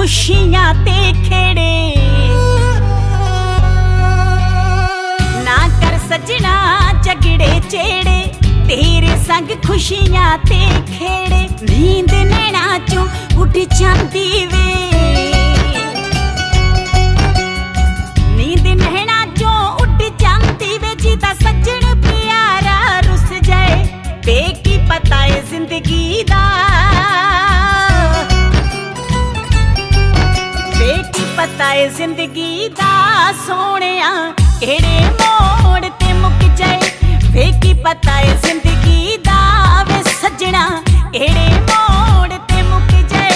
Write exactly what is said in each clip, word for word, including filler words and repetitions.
खुशियां ते खेड़े। ना कर सजना झगड़े चेड़े, तेरे संग खुशियां ते खेड़े। नींद नैना चों उठ जांदी वे, नींद नैना चों उठ जांदी वे। जिदा सजन प्यारा रुस जाए, बेकी पता है जिंदगी दा, बेकी पता है जिंदगी दा। सोहणिया केड़े मोड़ ते मुक जाए, बेकी पता है जिंदगी दा। वे सजना केड़े मोड़ ते मुक जाए।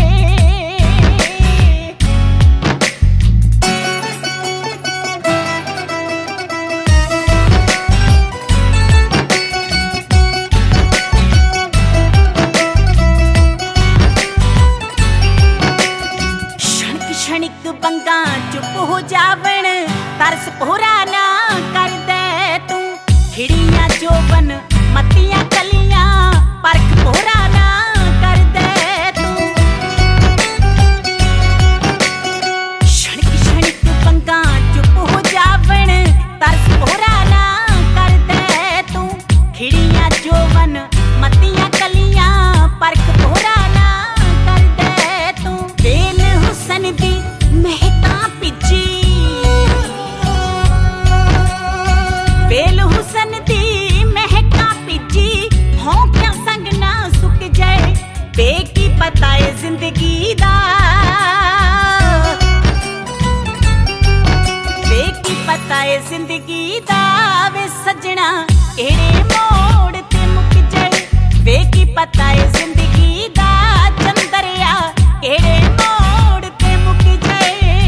क्षणिक बंगा चुप हो जावण, तरस पूरा ना कर दे तू। खिड़ियां जोबन मतियां कलियां, परख पूरा ना कर दे तू। क्षणिक क्षणिक बंगा चुप हो जावण, तरस पूरा ना कर दे तू। खिड़ियां जोबन मतियां कलियां, परख पूरा ना कर दे तू। बेल हुसन दी महका पिची, बेल हुसन दी महका पिची। हों क्या संग ना सुक जाए, बेकी पता है जिंदगी दा, बेकी पता है जिंदगी दा। वे सजना केड़े मोड़ ते मुक जाए, बेकी पता है जिंदगी दा। चंदरिया केड़े मोड़ ते मुक जाए।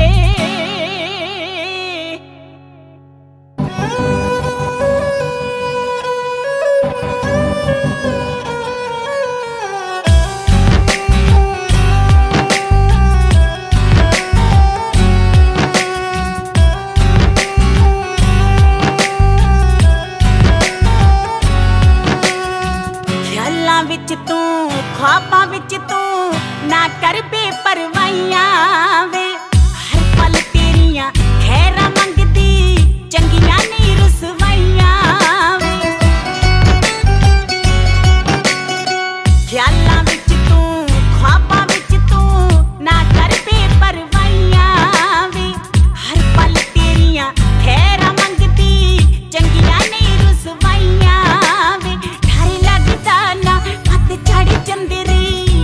ख्यालां विच तू, ख्वाबां विच तू, ना कर बेपरवाइयां वे। हर पल तेरियां खैरां मंगदी, चंगियां नहीं रुसवाइयां वे। ख्यालां विच तू, ख्वाबां विच तू, ना कर बेपरवाइयां वे। हर पल तेरियां खैरां मंगदी, चंगियां नहीं रुसवाइयां वे। डर लगदा ना मत चढ़ चंदरी,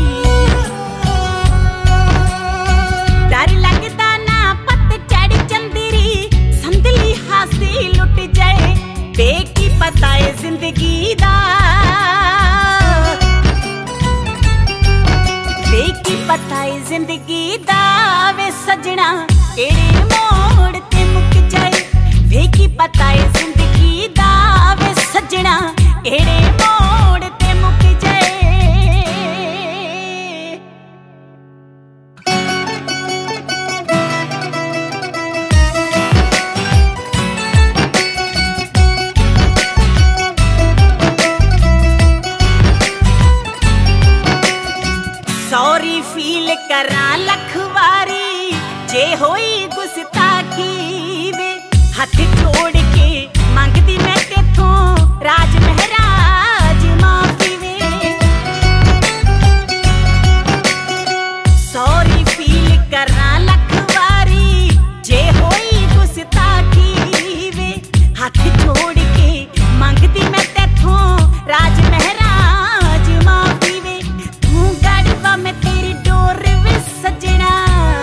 डर लगदा ना पत चढ़ चंदरी। संदली हासी लुट जाए, बेकी पता है जिंदगी दा, बेकी पता है जिंदगी दा। वे सजना केड़े मोड़ ते मुक जाए, बेकी पता है जिंदगी दा। वे सजना केड़े मोड़ ते मुक जाए। सॉरी फील करा लख वारी, जे होई गुस्ताखी वे। हथ जोड़ के मंगदी मैं तेथों, राज महराज माफी वे। सॉरी फील करा लख वारी, जे होई गुस्ताखी वे। हथ जोड़ के मंगदी मैं तेथों, राज महराज माफी वे। तू गड़वा मैं तेरी डोर वे सजना,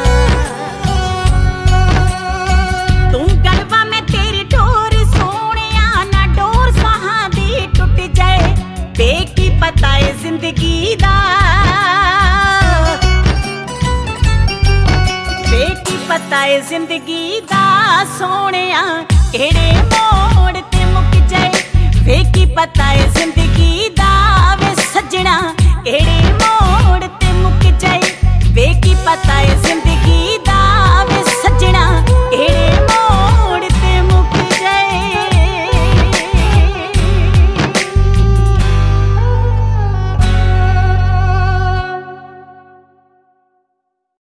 तू गड़वा मैं तेरी डोर। सोहणिया ना डोर साहां दी टुट जाए, बेकी पता है जिंदगी दा, बेकी पता है जिंदगी दा। सोहणिया केड़े मोड़ ते मुक जाए, बेकी पता है जिंदगी दा। वे सजना केड़े